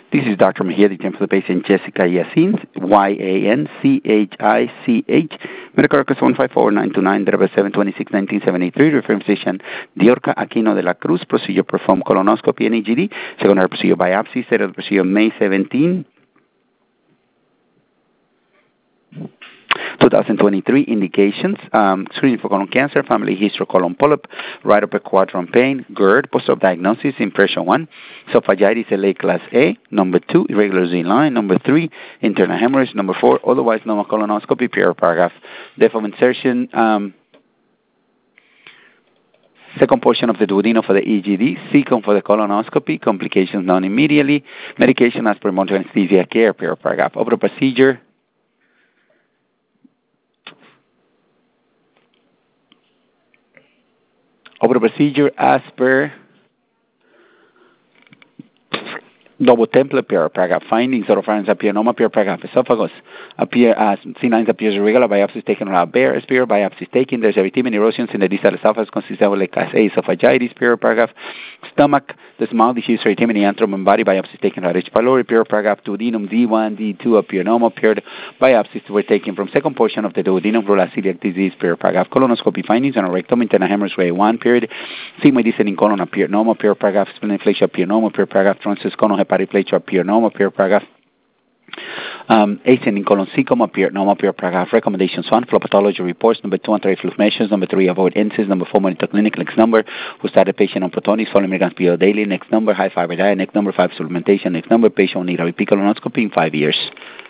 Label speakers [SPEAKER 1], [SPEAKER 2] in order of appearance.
[SPEAKER 1] This is Dr. Mejia, the for the patient Jessica Yacine, Yanchich, medical records 154-929-726-1973, referring physician Diorca Aquino de la Cruz, procedure performed colonoscopy and EGD, secondary procedure biopsy, set of procedure May 17, 2023. Indications: screening for colon cancer, family history, colon polyp, right upper quadrant pain, GERD, post-op diagnosis, impression 1, esophagitis LA class A, number 2, irregular Z line, number 3, internal hemorrhage, number 4, otherwise normal colonoscopy, paragraph, depth of insertion, second portion of the duodenum for the EGD, second for the colonoscopy, complications known immediately, medication as per monitoring anesthesia care, paragraph, over procedure, as per double template, paragraph, findings, oropharynx appear normal, paragraph, esophagus appear as C9 appears irregular, biopsies taken without bare, spear, biopsies taken, there's erythema erosions in the distal esophagus consistent with class A esophagitis, paragraph, stomach, the small diffuse erythema antrum and body, biopsies taken without H. pylori, paragraph, duodenum D1, D2 appear normal, biopsies were taken from second portion of the duodenum, rula celiac disease, paragraph, colonoscopy findings on a rectum, internal hemorrhage grade 1, sigmoid descending colon appear normal, paragraph, spleen inflation appear normal, paragraph, transverse colon hepatoplasia appear normal, paragraph, ascending colon cecum appear normal, paragraph, recommendations 1, flow pathology reports, number 2, anti-reflux measures, number 3, avoid NSAIDs, number 4, monitor clinic, next number, who started patient on Protonix, 40 milligrams per daily, next number, high fiber diet, next number, 5, supplementation, next number, patient will need a repeat colonoscopy in 5 years.